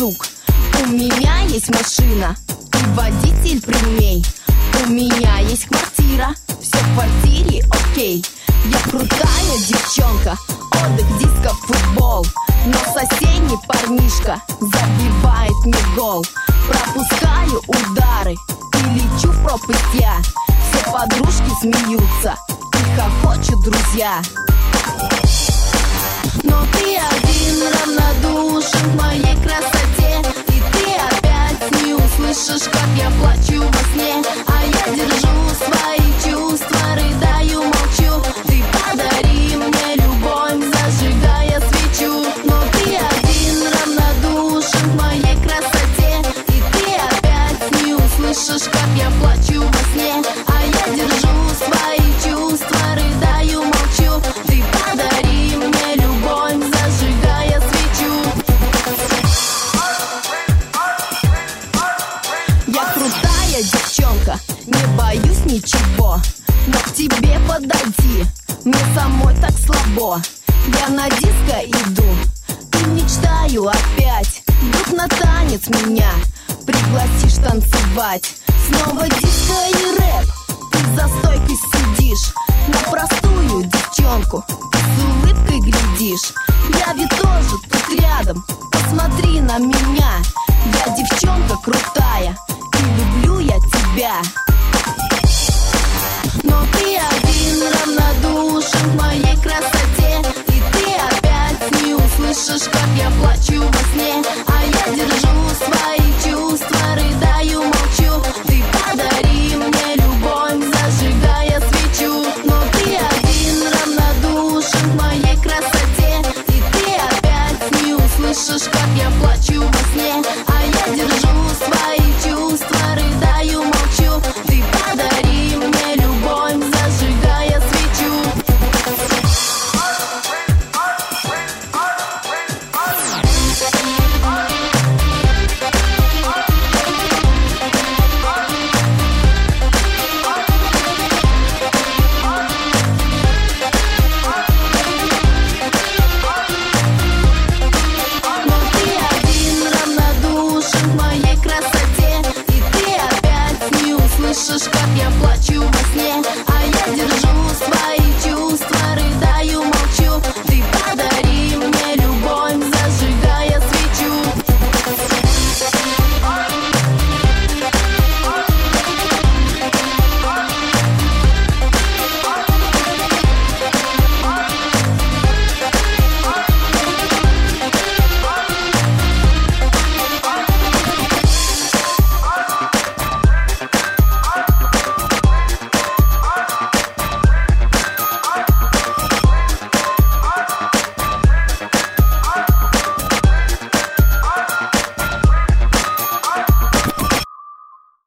друг. У меня есть машина и водитель при ней. У меня есть квартира, все в квартире окей. Я крутая девчонка, отдых, диско, футбол. Но соседний парнишка забивает мне гол. Пропускаю удары и лечу в пропасть я. Все подружки смеются и хохочут друзья. Но ты один равнодушен к моей красоте, и ты опять не услышишь, как я плачу во сне. А я держу свои чувства, рыдаю, молчу. Ты подари мне любовь, зажигая свечу. Но ты один равнодушен к моей красоте, и ты опять не услышишь, как я плачу во сне. А я держу свои чувства, рыдаю, молчу. Ты подари мне любовь, зажигая свечу. Я крутая девчонка, не боюсь ничего. Но к тебе подойти мне самой так слабо. Я на диско иду и мечтаю опять. Вдруг на танец меня пригласишь танцевать. Снова диско и рэп, ты за стойкой сидишь. На простую девчонку ты с улыбкой глядишь. Я ведь тоже тут рядом, посмотри на меня. Я девчонка крутая, и люблю я тебя. Но ты один равнодушен к моей красоте, и ты опять не услышишь, как я плачу во сне.